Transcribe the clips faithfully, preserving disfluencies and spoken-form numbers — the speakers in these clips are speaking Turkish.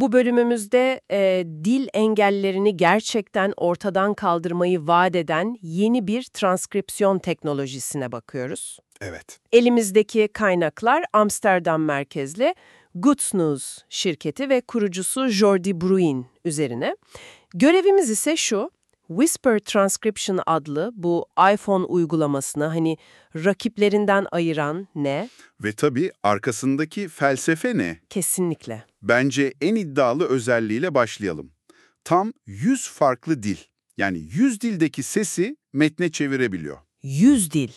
Bu bölümümüzde e, dil engellerini gerçekten ortadan kaldırmayı vaat eden yeni bir transkripsiyon teknolojisine bakıyoruz. Evet. Elimizdeki kaynaklar Amsterdam merkezli Goodsnews şirketi ve kurucusu Jordi Bruin üzerine. Görevimiz ise şu: Whisper Transcription adlı bu iPhone uygulamasını hani rakiplerinden ayıran ne? Ve tabii arkasındaki felsefe ne? Kesinlikle. Bence en iddialı özelliğiyle başlayalım. Tam yüz farklı dil, yani yüz dildeki sesi metne çevirebiliyor. Yüz dil.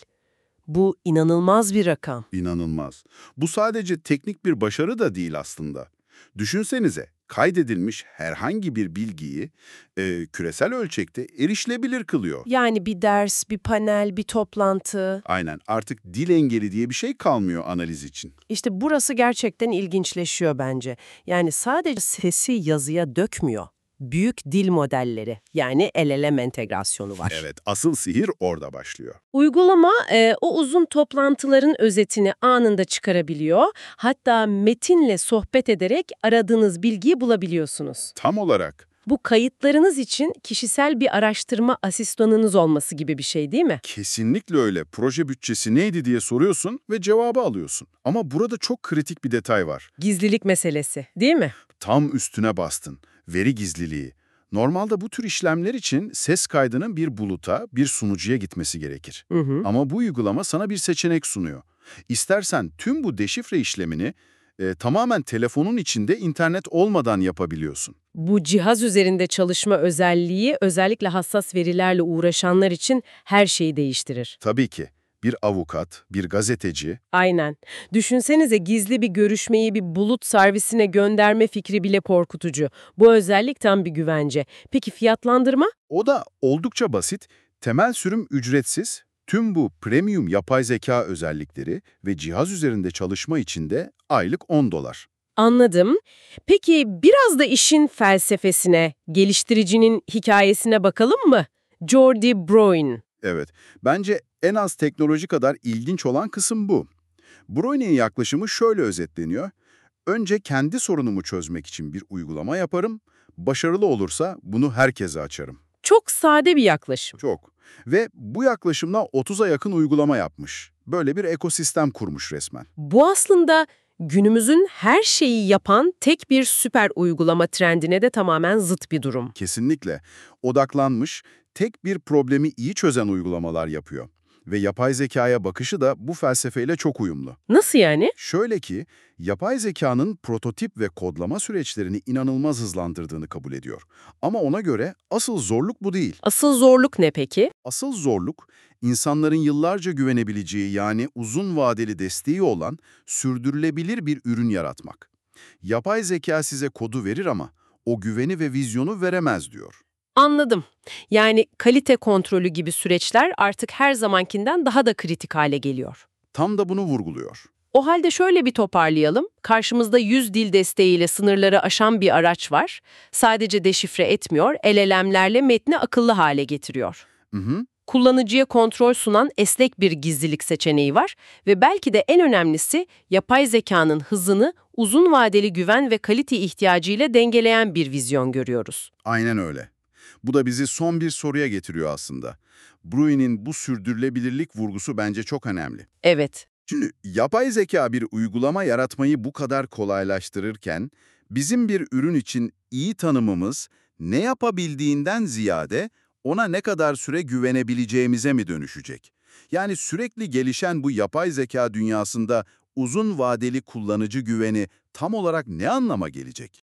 Bu inanılmaz bir rakam. İnanılmaz. Bu sadece teknik bir başarı da değil aslında. Düşünsenize, kaydedilmiş herhangi bir bilgiyi e, küresel ölçekte erişilebilir kılıyor. Yani bir ders, bir panel, bir toplantı. Aynen, artık dil engeli diye bir şey kalmıyor analiz için. İşte burası gerçekten ilginçleşiyor bence. Yani sadece sesi yazıya dökmüyor. Büyük dil modelleri, yani L L M entegrasyonu var. Evet, asıl sihir orada başlıyor. Uygulama e, o uzun toplantıların özetini anında çıkarabiliyor. Hatta metinle sohbet ederek aradığınız bilgiyi bulabiliyorsunuz. Tam olarak. Bu kayıtlarınız için kişisel bir araştırma asistanınız olması gibi bir şey değil mi? Kesinlikle öyle. Proje bütçesi neydi diye soruyorsun ve cevabı alıyorsun. Ama burada çok kritik bir detay var. Gizlilik meselesi, değil mi? Tam üstüne bastın. Veri gizliliği. Normalde bu tür işlemler için ses kaydının bir buluta, bir sunucuya gitmesi gerekir. Hı hı. Ama bu uygulama sana bir seçenek sunuyor. İstersen tüm bu deşifre işlemini e, tamamen telefonun içinde internet olmadan yapabiliyorsun. Bu cihaz üzerinde çalışma özelliği özellikle hassas verilerle uğraşanlar için her şeyi değiştirir. Tabii ki. Bir avukat, bir gazeteci. Aynen. Düşünsenize gizli bir görüşmeyi bir bulut servisine gönderme fikri bile korkutucu. Bu özellik tam bir güvence. Peki fiyatlandırma? O da oldukça basit. Temel sürüm ücretsiz. Tüm bu premium yapay zeka özellikleri ve cihaz üzerinde çalışma için de aylık on dolar. Anladım. Peki biraz da işin felsefesine, geliştiricinin hikayesine bakalım mı? Jordi Bruin. Evet, bence en az teknoloji kadar ilginç olan kısım bu. Bruin'in yaklaşımı şöyle özetleniyor. Önce kendi sorunumu çözmek için bir uygulama yaparım. Başarılı olursa bunu herkese açarım. Çok sade bir yaklaşım. Çok. Ve bu yaklaşımla otuza yakın uygulama yapmış. Böyle bir ekosistem kurmuş resmen. Bu aslında günümüzün her şeyi yapan tek bir süper uygulama trendine de tamamen zıt bir durum. Kesinlikle. Odaklanmış, tek bir problemi iyi çözen uygulamalar yapıyor. Ve yapay zekaya bakışı da bu felsefeyle çok uyumlu. Nasıl yani? Şöyle ki, yapay zekanın prototip ve kodlama süreçlerini inanılmaz hızlandırdığını kabul ediyor. Ama ona göre asıl zorluk bu değil. Asıl zorluk ne peki? Asıl zorluk, insanların yıllarca güvenebileceği yani uzun vadeli desteği olan sürdürülebilir bir ürün yaratmak. Yapay zeka size kodu verir ama o güveni ve vizyonu veremez diyor. Anladım. Yani kalite kontrolü gibi süreçler artık her zamankinden daha da kritik hale geliyor. Tam da bunu vurguluyor. O halde şöyle bir toparlayalım. Karşımızda yüz dil desteğiyle sınırları aşan bir araç var. Sadece deşifre etmiyor, L L M'lerle metni akıllı hale getiriyor. Hı hı. Kullanıcıya kontrol sunan esnek bir gizlilik seçeneği var ve belki de en önemlisi yapay zekanın hızını uzun vadeli güven ve kalite ihtiyacıyla dengeleyen bir vizyon görüyoruz. Aynen öyle. Bu da bizi son bir soruya getiriyor aslında. Bruin'in bu sürdürülebilirlik vurgusu bence çok önemli. Evet. Şimdi yapay zeka bir uygulama yaratmayı bu kadar kolaylaştırırken, bizim bir ürün için iyi tanımımız ne yapabildiğinden ziyade ona ne kadar süre güvenebileceğimize mi dönüşecek? Yani sürekli gelişen bu yapay zeka dünyasında uzun vadeli kullanıcı güveni tam olarak ne anlama gelecek?